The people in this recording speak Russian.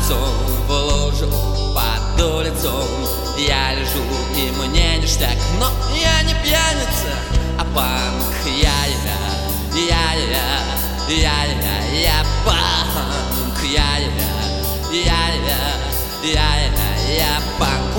лицом в лужу под улицом. Я лежу, и мне ништяк, но я не пьяница, а панк. Я панк. Я панк.